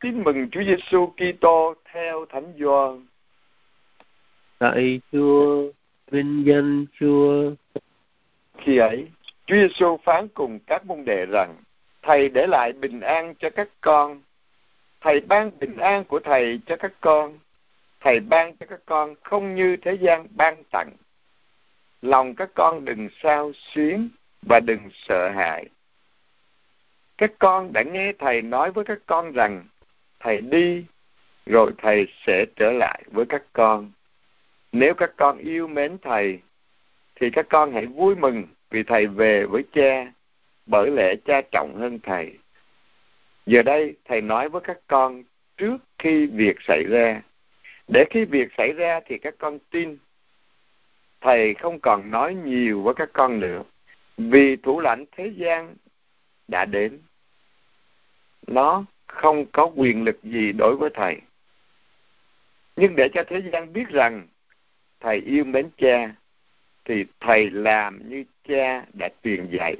Tin mừng Chúa Giêsu Kitô theo Thánh Gioan. Lạy Chúa, vinh danh Chúa. Khi ấy, Chúa Giêsu phán cùng các môn đệ rằng: Thầy để lại bình an cho các con. Thầy ban bình an của Thầy cho các con. Thầy ban cho các con không như thế gian ban tặng. Lòng các con đừng xao xuyến và đừng sợ hãi. Các con đã nghe Thầy nói với các con rằng Thầy đi, rồi Thầy sẽ trở lại với các con. Nếu các con yêu mến Thầy, thì các con hãy vui mừng vì Thầy về với Cha, bởi lẽ Cha trọng hơn Thầy. Giờ đây, Thầy nói với các con trước khi việc xảy ra, để khi việc xảy ra thì các con tin. Thầy không còn nói nhiều với các con nữa, vì thủ lãnh thế gian đã đến. Nó không có quyền lực gì đối với Thầy. Nhưng để cho thế gian biết rằng Thầy yêu mến Cha, thì Thầy làm như Cha đã truyền dạy.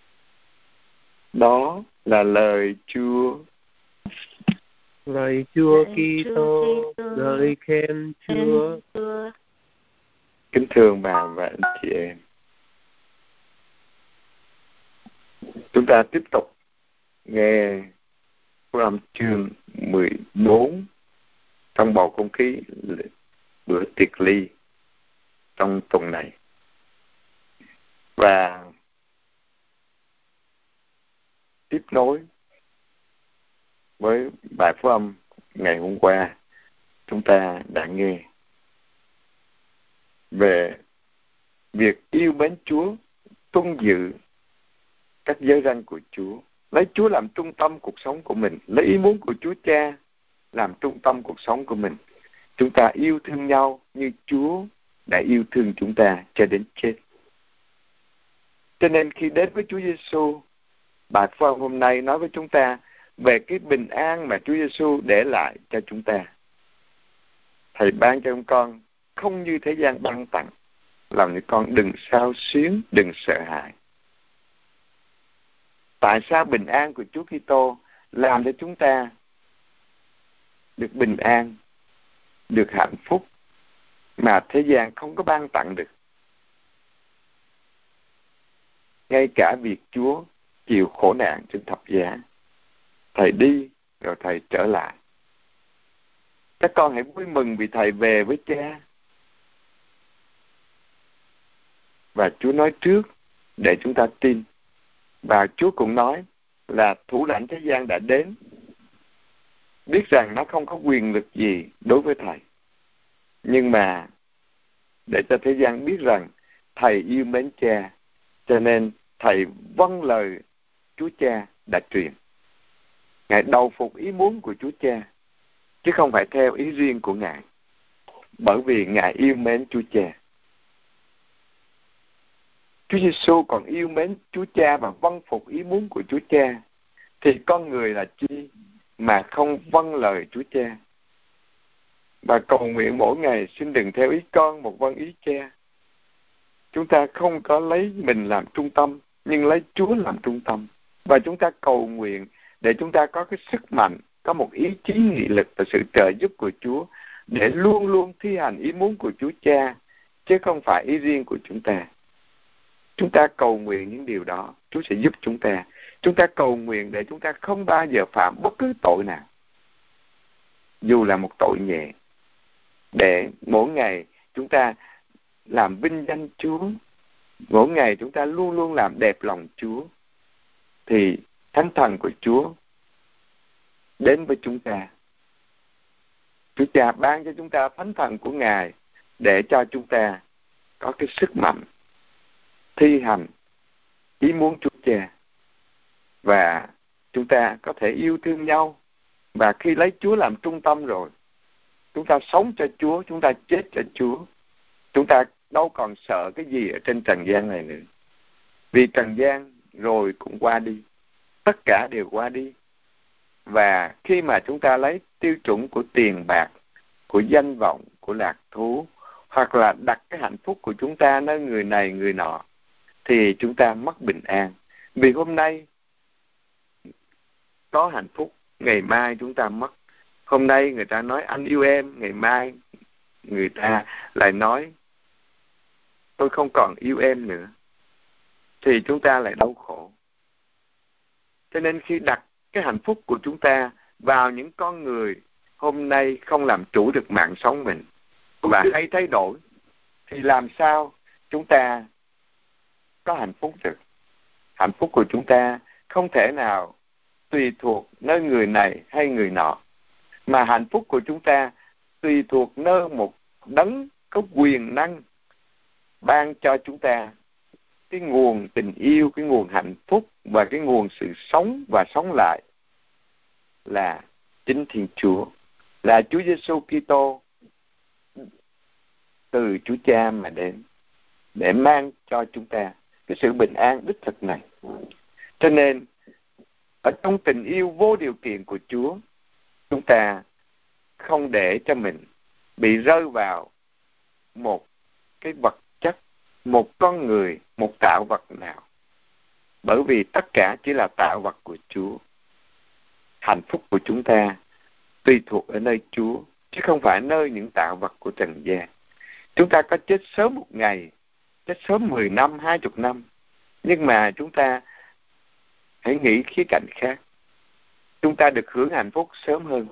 Đó là lời Chúa. Lạy Chúa Kitô, ngợi khen Chúa. Kính thưa bà và anh chị em, chúng ta tiếp tục nghe Phúc âm chương 14 trong bầu không khí bữa tiệc ly trong tuần này. Và tiếp nối với bài Phúc âm ngày hôm qua, chúng ta đã nghe về việc yêu mến Chúa, tuân giữ các giới răn của Chúa, lấy Chúa làm trung tâm cuộc sống của mình, lấy ý muốn của Chúa Cha làm trung tâm cuộc sống của mình. Chúng ta yêu thương nhau như Chúa đã yêu thương chúng ta cho đến chết. Cho nên khi đến với Chúa Giêsu, bài Phúc âm hôm nay nói với chúng ta về cái bình an mà Chúa Giêsu để lại cho chúng ta. Thầy ban cho con không như thế gian ban tặng, làm cho con đừng xao xuyến, đừng sợ hãi. Tại sao bình an của Chúa Kitô làm cho chúng ta được bình an, được hạnh phúc mà thế gian không có ban tặng được? Ngay cả việc Chúa chịu khổ nạn trên thập giá, Thầy đi rồi Thầy trở lại. Các con hãy vui mừng vì Thầy về với Cha. Và Chúa nói trước để chúng ta tin. Và Chúa cũng nói là thủ lãnh thế gian đã đến, biết rằng nó không có quyền lực gì đối với Thầy. Nhưng mà để cho thế gian biết rằng Thầy yêu mến Cha, cho nên Thầy vâng lời Chúa Cha đã truyền. Ngài đầu phục ý muốn của Chúa Cha, chứ không phải theo ý riêng của Ngài, bởi vì Ngài yêu mến Chúa Cha. Chúa Giêsu còn yêu mến Chúa Cha và vâng phục ý muốn của Chúa Cha, thì con người là chi mà không vâng lời Chúa Cha? Và cầu nguyện mỗi ngày xin đừng theo ý con một vâng ý Cha. Chúng ta không có lấy mình làm trung tâm, nhưng lấy Chúa làm trung tâm. Và chúng ta cầu nguyện để chúng ta có cái sức mạnh, có một ý chí nghị lực và sự trợ giúp của Chúa, để luôn luôn thi hành ý muốn của Chúa Cha, chứ không phải ý riêng của chúng ta. Chúng ta cầu nguyện những điều đó, Chúa sẽ giúp chúng ta. Chúng ta cầu nguyện để chúng ta không bao giờ phạm bất cứ tội nào, dù là một tội nhẹ, để mỗi ngày chúng ta làm vinh danh Chúa, mỗi ngày chúng ta luôn luôn làm đẹp lòng Chúa, thì Thánh Thần của Chúa đến với chúng ta. Chúa Cha ban cho chúng ta Thánh Thần của Ngài để cho chúng ta có cái sức mạnh thi hành ý muốn Chúa Cha, và chúng ta có thể yêu thương nhau. Và khi lấy Chúa làm trung tâm rồi, chúng ta sống cho Chúa, chúng ta chết cho Chúa. Chúng ta đâu còn sợ cái gì ở trên trần gian này nữa. Vì trần gian rồi cũng qua đi, tất cả đều qua đi. Và khi mà chúng ta lấy tiêu chuẩn của tiền bạc, của danh vọng, của lạc thú, hoặc là đặt cái hạnh phúc của chúng ta nơi người này người nọ, thì chúng ta mất bình an. Vì hôm nay có hạnh phúc, ngày mai chúng ta mất. Hôm nay người ta nói anh yêu em, ngày mai người ta lại nói tôi không còn yêu em nữa, thì chúng ta lại đau khổ. Cho nên khi đặt cái hạnh phúc của chúng ta vào những con người hôm nay không làm chủ được mạng sống mình và hay thay đổi, thì làm sao chúng ta có hạnh phúc được? Hạnh phúc của chúng ta không thể nào tùy thuộc nơi người này hay người nọ, mà hạnh phúc của chúng ta tùy thuộc nơi một đấng có quyền năng ban cho chúng ta cái nguồn tình yêu, cái nguồn hạnh phúc và cái nguồn sự sống và sống lại, là chính Thiên Chúa, là Chúa Giêsu Kitô từ Chúa Cha mà đến để mang cho chúng ta cái sự bình an đích thực này. Cho nên ở trong tình yêu vô điều kiện của Chúa, chúng ta không để cho mình bị rơi vào một cái vật chất, một con người, một tạo vật nào, bởi vì tất cả chỉ là tạo vật của Chúa. Hạnh phúc của chúng ta tùy thuộc ở nơi Chúa, chứ không phải nơi những tạo vật của trần gian. Chúng ta có chết sớm một ngày, chết sớm 10 năm, 20 năm, nhưng mà chúng ta hãy nghĩ khía cạnh khác. Chúng ta được hưởng hạnh phúc sớm hơn.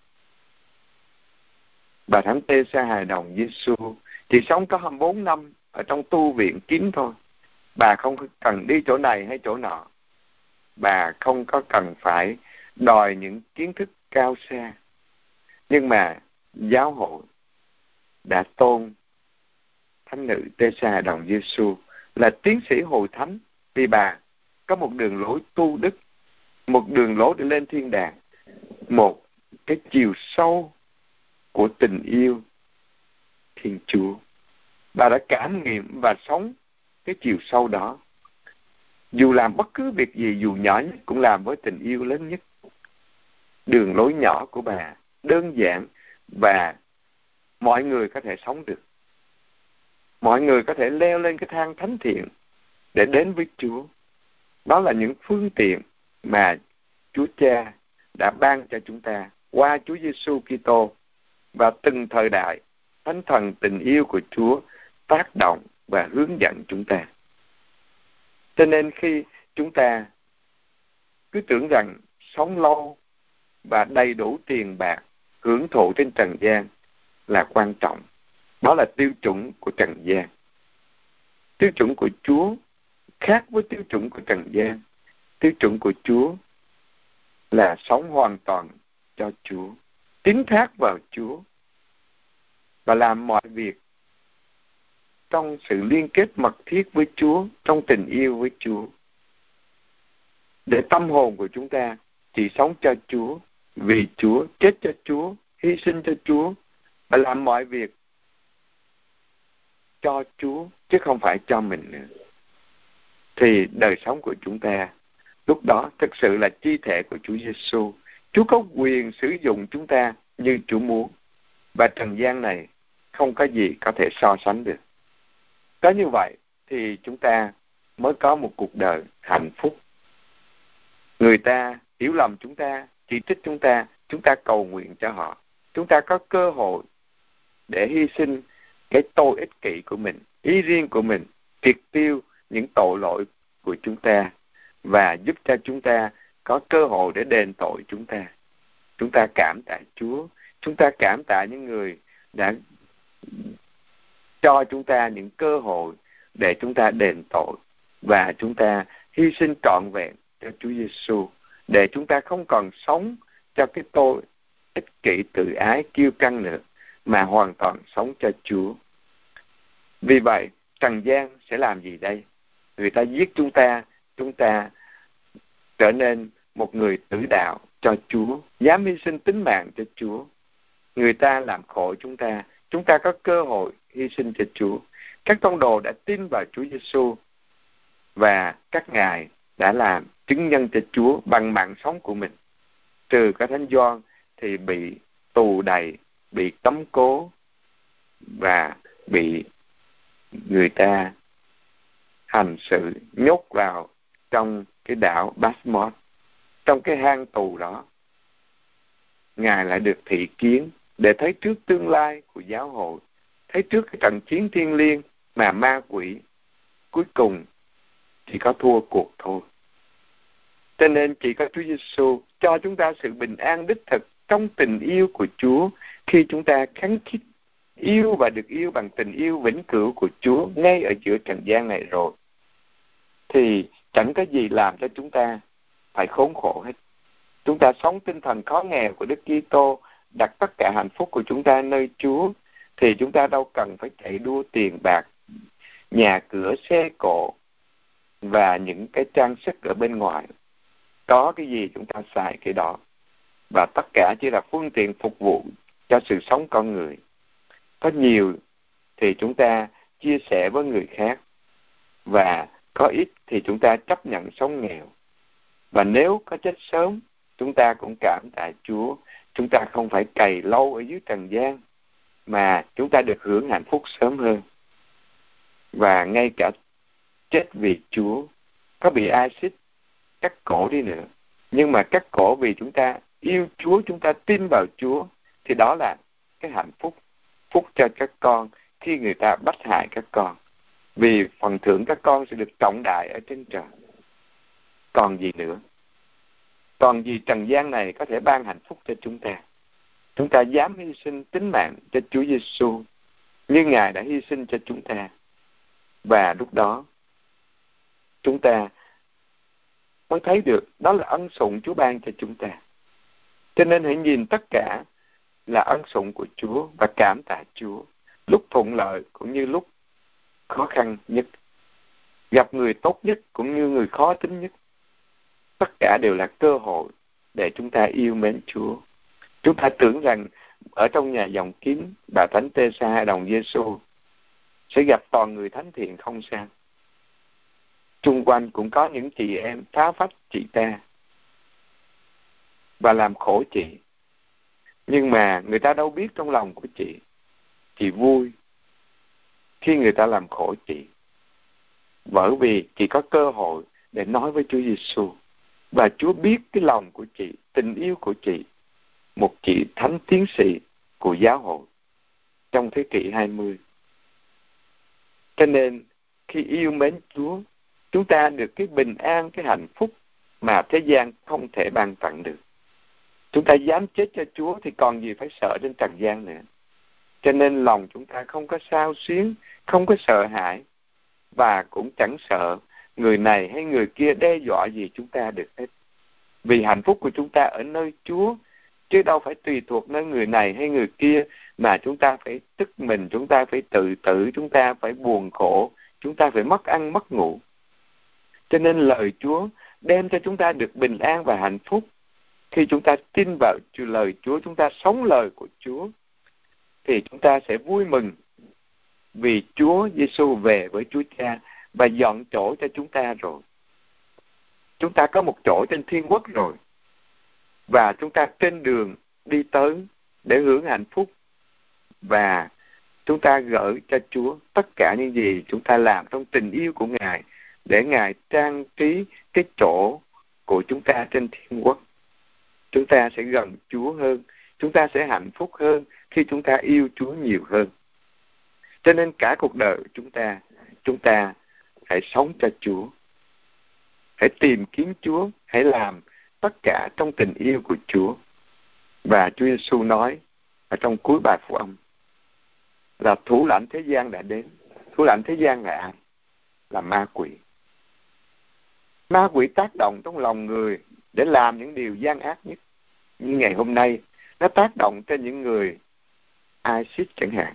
Bà Thánh Tê-sa hài đồng Giêsu chỉ sống có 24 năm ở trong tu viện kín thôi. Bà không cần đi chỗ này hay chỗ nọ. Bà không có cần phải đòi những kiến thức cao xa. Nhưng mà giáo hội đã tôn thánh nữ Tê-sa hài đồng Giêsu là tiến sĩ hội thánh, vì bà có một đường lối tu đức, một đường lối để lên thiên đàng, một cái chiều sâu của tình yêu Thiên Chúa. Bà đã cảm nghiệm và sống cái chiều sâu đó. Dù làm bất cứ việc gì, dù nhỏ nhất, cũng làm với tình yêu lớn nhất. Đường lối nhỏ của bà đơn giản và mọi người có thể sống được. Mọi người có thể leo lên cái thang thánh thiện để đến với Chúa. Đó là những phương tiện mà Chúa Cha đã ban cho chúng ta qua Chúa Giêsu Kitô. Và từng thời đại, Thánh Thần tình yêu của Chúa tác động và hướng dẫn chúng ta. Cho nên khi chúng ta cứ tưởng rằng sống lâu và đầy đủ tiền bạc, hưởng thụ trên trần gian là quan trọng, đó là tiêu chuẩn của trần gian. Tiêu chuẩn của Chúa khác với tiêu chuẩn của trần gian. Tiêu chuẩn của Chúa là sống hoàn toàn cho Chúa, tín thác vào Chúa và làm mọi việc trong sự liên kết mật thiết với Chúa, trong tình yêu với Chúa. Để tâm hồn của chúng ta chỉ sống cho Chúa, vì Chúa, chết cho Chúa, hy sinh cho Chúa và làm mọi việc cho Chúa chứ không phải cho mình nữa. Thì đời sống của chúng ta lúc đó thực sự là chi thể của Chúa Giêsu. Chúa có quyền sử dụng chúng ta như Chúa muốn, và trần gian này không có gì có thể so sánh được. Có như vậy thì chúng ta mới có một cuộc đời hạnh phúc. Người ta hiểu lầm chúng ta, chỉ trích chúng ta cầu nguyện cho họ. Chúng ta có cơ hội để hy sinh cái tôi ích kỷ của mình, ý riêng của mình, triệt tiêu những tội lỗi của chúng ta và giúp cho chúng ta có cơ hội để đền tội chúng ta. Chúng ta cảm tạ Chúa, chúng ta cảm tạ những người đã cho chúng ta những cơ hội để chúng ta đền tội, và chúng ta hy sinh trọn vẹn cho Chúa Giêsu, để chúng ta không còn sống cho cái tôi ích kỷ, tự ái, kiêu căng nữa, mà hoàn toàn sống cho Chúa. Vì vậy, trần gian sẽ làm gì đây? Người ta giết chúng ta trở nên một người tử đạo cho Chúa, dám hy sinh tính mạng cho Chúa. Người ta làm khổ chúng ta có cơ hội hy sinh cho Chúa. Các tông đồ đã tin vào Chúa Giêsu và các ngài đã làm chứng nhân cho Chúa bằng mạng sống của mình. Trừ cả Thánh Gioan thì bị tù đầy, bị cấm cố và bị người ta hành sự nhốt vào trong cái đảo Patmos, trong cái hang tù đó. Ngài lại được thị kiến để thấy trước tương lai của giáo hội, thấy trước cái trận chiến thiêng liêng mà ma quỷ cuối cùng chỉ có thua cuộc thôi. Cho nên chỉ có Chúa Giêsu cho chúng ta sự bình an đích thực trong tình yêu của Chúa, khi chúng ta khăng khít yêu và được yêu bằng tình yêu vĩnh cửu của Chúa ngay ở giữa trần gian này rồi, thì chẳng có gì làm cho chúng ta phải khốn khổ hết. Chúng ta sống tinh thần khó nghèo của Đức Kitô, đặt tất cả hạnh phúc của chúng ta nơi Chúa, thì chúng ta đâu cần phải chạy đua tiền bạc, nhà cửa, xe cộ và những cái trang sức ở bên ngoài. Có cái gì chúng ta xài cái đó, và tất cả chỉ là phương tiện phục vụ cho sự sống con người. Có nhiều thì chúng ta chia sẻ với người khác, và có ít thì chúng ta chấp nhận sống nghèo. Và nếu có chết sớm, chúng ta cũng cảm tạ Chúa. Chúng ta không phải cày lâu ở dưới trần gian, mà chúng ta được hưởng hạnh phúc sớm hơn. Và ngay cả chết vì Chúa, có bị axit cắt cổ đi nữa, nhưng mà cắt cổ vì chúng ta yêu Chúa, chúng ta tin vào Chúa, thì đó là cái hạnh phúc. Phúc cho các con khi người ta bắt hại các con, vì phần thưởng các con sẽ được trọng đại ở trên trời. Còn gì nữa? Còn gì trần gian này có thể ban hạnh phúc cho chúng ta? Chúng ta dám hy sinh tính mạng cho Chúa Giêsu như Ngài đã hy sinh cho chúng ta. Và lúc đó chúng ta mới thấy được đó là ân sủng Chúa ban cho chúng ta. Cho nên hãy nhìn tất cả là ân sủng của Chúa và cảm tạ Chúa, lúc thuận lợi cũng như lúc khó khăn nhất, gặp người tốt nhất cũng như người khó tính nhất. Tất cả đều là cơ hội để chúng ta yêu mến Chúa. Chúng ta tưởng rằng ở trong nhà dòng kín, bà Thánh Tê-sa hay đồng Giê-xu sẽ gặp toàn người thánh thiện không sao. Xung quanh cũng có những chị em phá phách chị ta và làm khổ chị. Nhưng mà người ta đâu biết trong lòng của chị vui khi người ta làm khổ chị, bởi vì chị có cơ hội để nói với Chúa Giêsu, và Chúa biết cái lòng của chị, tình yêu của chị, một chị thánh tiến sĩ của giáo hội trong thế kỷ 20. Cho nên khi yêu mến Chúa, chúng ta được cái bình an, cái hạnh phúc mà thế gian không thể ban tặng được. Chúng ta dám chết cho Chúa thì còn gì phải sợ trên trần gian nữa. Cho nên lòng chúng ta không có xao xuyến, không có sợ hãi, và cũng chẳng sợ người này hay người kia đe dọa gì chúng ta được hết. Vì hạnh phúc của chúng ta ở nơi Chúa, chứ đâu phải tùy thuộc nơi người này hay người kia mà chúng ta phải tức mình, chúng ta phải tự tử, chúng ta phải buồn khổ, chúng ta phải mất ăn mất ngủ. Cho nên lời Chúa đem cho chúng ta được bình an và hạnh phúc. Khi chúng ta tin vào lời Chúa, chúng ta sống lời của Chúa, thì chúng ta sẽ vui mừng vì Chúa Giêsu về với Chúa Cha và dọn chỗ cho chúng ta rồi. Chúng ta có một chỗ trên thiên quốc rồi, và chúng ta trên đường đi tới để hưởng hạnh phúc, và chúng ta gửi cho Chúa tất cả những gì chúng ta làm trong tình yêu của Ngài, để Ngài trang trí cái chỗ của chúng ta trên thiên quốc. Chúng ta sẽ gần Chúa hơn, chúng ta sẽ hạnh phúc hơn khi chúng ta yêu Chúa nhiều hơn. Cho nên cả cuộc đời của chúng ta hãy sống cho Chúa, hãy tìm kiếm Chúa, hãy làm tất cả trong tình yêu của Chúa. Và Chúa Giêsu nói ở trong cuối bài Phúc Âm là thủ lãnh thế gian đã đến. Thủ lãnh thế gian là ai? Là ma quỷ. Ma quỷ tác động trong lòng người để làm những điều gian ác nhất. Như ngày hôm nay, nó tác động trên những người axit chẳng hạn,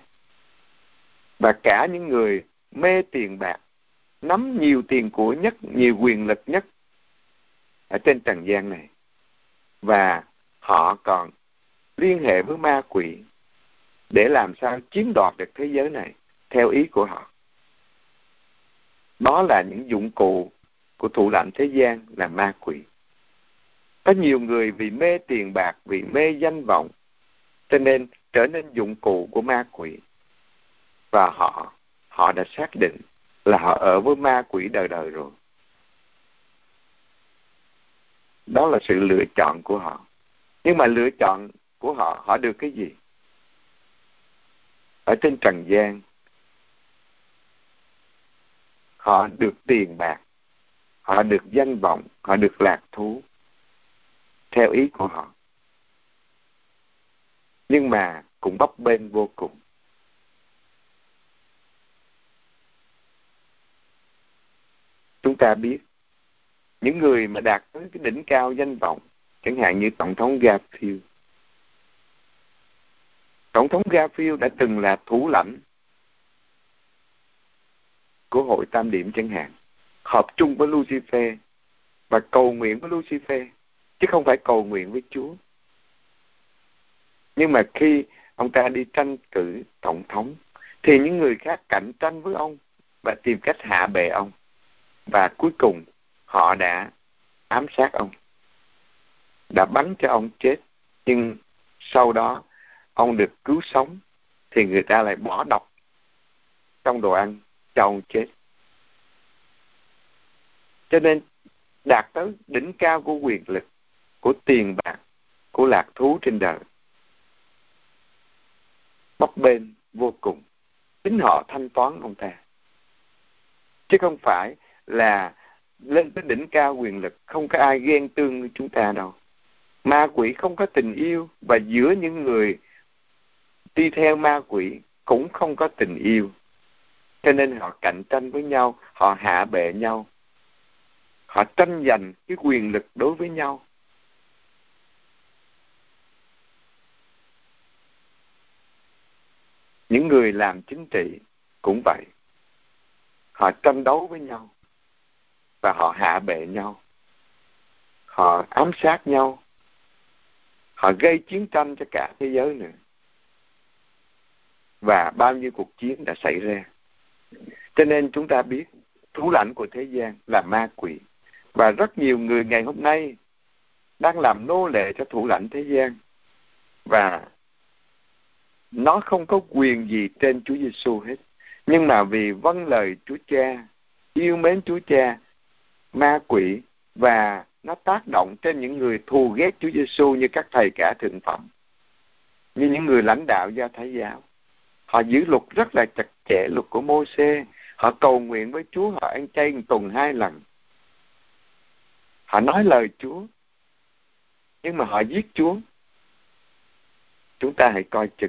và cả những người mê tiền bạc, nắm nhiều tiền của nhất, nhiều quyền lực nhất ở trên trần gian này. Và họ còn liên hệ với ma quỷ để làm sao chiếm đoạt được thế giới này theo ý của họ. Đó là những dụng cụ của thủ lãnh thế gian, là ma quỷ. Có nhiều người vì mê tiền bạc, vì mê danh vọng, cho nên trở nên dụng cụ của ma quỷ. Và họ đã xác định là họ ở với ma quỷ đời đời rồi. Đó là sự lựa chọn của họ. Nhưng mà lựa chọn của họ, họ được cái gì? Ở trên trần gian, họ được tiền bạc, họ được danh vọng, họ được lạc thú theo ý của họ. Nhưng mà cũng bấp bênh vô cùng. Chúng ta biết, những người mà đạt tới cái đỉnh cao danh vọng, chẳng hạn như Tổng thống Garfield. Tổng thống Garfield đã từng là thủ lãnh của hội Tam Điểm chẳng hạn, hợp chung với Lucifer và cầu nguyện với Lucifer, chứ không phải cầu nguyện với Chúa. Nhưng mà khi ông ta đi tranh cử tổng thống, thì những người khác cạnh tranh với ông và tìm cách hạ bệ ông. Và cuối cùng họ đã ám sát ông, đã bắn cho ông chết. Nhưng sau đó ông được cứu sống, thì người ta lại bỏ độc trong đồ ăn cho ông chết. Cho nên đạt tới đỉnh cao của quyền lực, của tiền bạc, của lạc thú trên đời, bấp bênh vô cùng. Chính họ thanh toán ông ta, chứ không phải là lên tới đỉnh cao quyền lực không có ai ghen tương với chúng ta đâu. Ma quỷ không có tình yêu, và giữa những người đi theo ma quỷ cũng không có tình yêu. Cho nên họ cạnh tranh với nhau, họ hạ bệ nhau, họ tranh giành cái quyền lực đối với nhau. Những người làm chính trị cũng vậy. Họ tranh đấu với nhau và họ hạ bệ nhau, họ ám sát nhau, họ gây chiến tranh cho cả thế giới nữa. Và bao nhiêu cuộc chiến đã xảy ra. Cho nên chúng ta biết thủ lãnh của thế gian là ma quỷ. Và rất nhiều người ngày hôm nay đang làm nô lệ cho thủ lãnh thế gian. Và nó không có quyền gì trên Chúa Giêsu hết. Nhưng mà vì vâng lời Chúa Cha, yêu mến Chúa Cha, ma quỷ và nó tác động trên những người thù ghét Chúa Giêsu, như các thầy cả thượng phẩm, như những người lãnh đạo Do Thái giáo. Họ giữ luật rất là chặt chẽ, luật của Mô-sê. Họ cầu nguyện với Chúa, họ ăn chay một tuần 2 lần. Họ nói lời Chúa, nhưng mà họ giết Chúa. Chúng ta hãy coi chừng.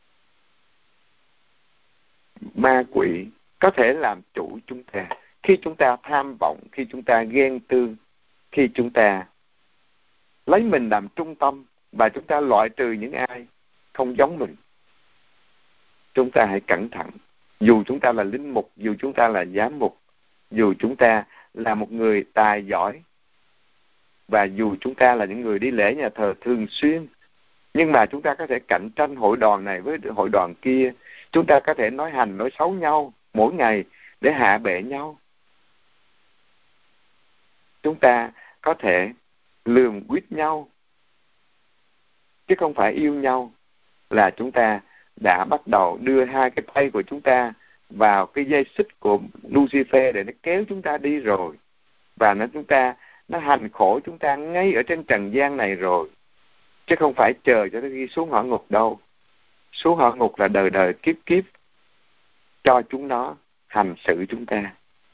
Ma quỷ có thể làm chủ chúng ta khi chúng ta tham vọng, khi chúng ta ghen tương, khi chúng ta lấy mình làm trung tâm và chúng ta loại trừ những ai không giống mình. Chúng ta hãy cẩn thận. Dù chúng ta là linh mục, dù chúng ta là giám mục, dù chúng ta là một người tài giỏi, và dù chúng ta là những người đi lễ nhà thờ thường xuyên, nhưng mà chúng ta có thể cạnh tranh hội đoàn này với hội đoàn kia. Chúng ta có thể nói hành, nói xấu nhau mỗi ngày để hạ bệ nhau. Chúng ta có thể lường quýt nhau, chứ không phải yêu nhau là chúng ta đã bắt đầu đưa hai cái tay của chúng ta vào cái dây xích của Lucifer để nó kéo chúng ta đi rồi. Và nó hành khổ chúng ta ngay ở trên trần gian này rồi, chứ không phải chờ cho nó ghi xuống hỏa ngục đâu. Xuống hỏa ngục là đời đời kiếp kiếp cho chúng nó hành xử chúng ta.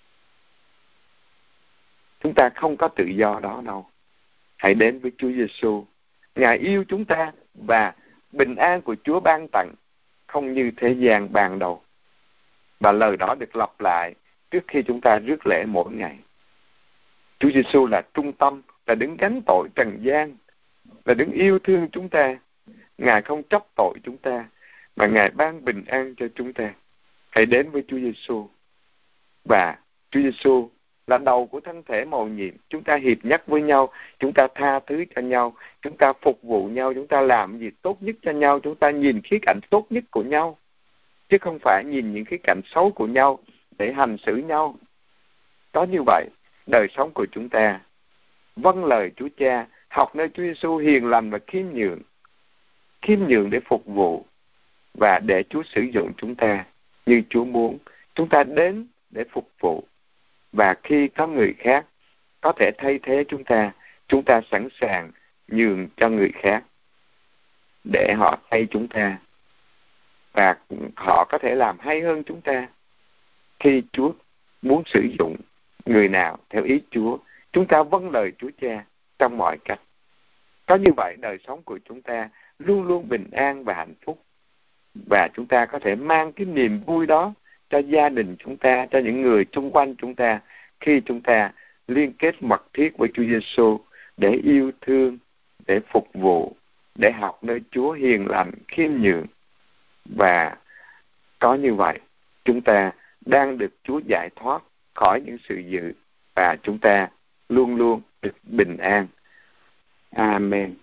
Chúng ta không có tự do đó đâu. Hãy đến với Chúa Giêsu. Ngài yêu chúng ta và bình an của Chúa ban tặng không như thế gian ban đầu. Và lời đó được lặp lại trước khi chúng ta rước lễ mỗi ngày. Chúa Giêsu là trung tâm, là đứng gánh tội trần gian, là đứng yêu thương chúng ta. Ngài không trách tội chúng ta, mà Ngài ban bình an cho chúng ta. Hãy đến với Chúa Giêsu. Và Chúa Giêsu là đầu của thân thể mầu nhiệm. Chúng ta hiệp nhất với nhau, chúng ta tha thứ cho nhau, chúng ta phục vụ nhau, chúng ta làm gì tốt nhất cho nhau, chúng ta nhìn khía cạnh tốt nhất của nhau, chứ không phải nhìn những khía cạnh xấu của nhau để hành xử nhau. Có như vậy, đời sống của chúng ta vâng lời Chúa Cha, học nơi Chúa Giêsu hiền lành và khiêm nhường để phục vụ, và để Chúa sử dụng chúng ta như Chúa muốn. Chúng ta đến để phục vụ, và khi có người khác có thể thay thế chúng ta sẵn sàng nhường cho người khác. để họ thay chúng ta, và họ có thể làm hay hơn chúng ta. Khi Chúa muốn sử dụng người nào theo ý Chúa, chúng ta vâng lời Chúa Cha trong mọi cách. Có như vậy, đời sống của chúng ta luôn luôn bình an và hạnh phúc, và chúng ta có thể mang cái niềm vui đó cho gia đình chúng ta, cho những người xung quanh chúng ta, khi chúng ta liên kết mật thiết với Chúa Giêsu để yêu thương, để phục vụ, để học nơi Chúa hiền lành, khiêm nhường. Và có như vậy, chúng ta đang được Chúa giải thoát khỏi những sự dữ, và chúng ta luôn luôn được bình an. Amen.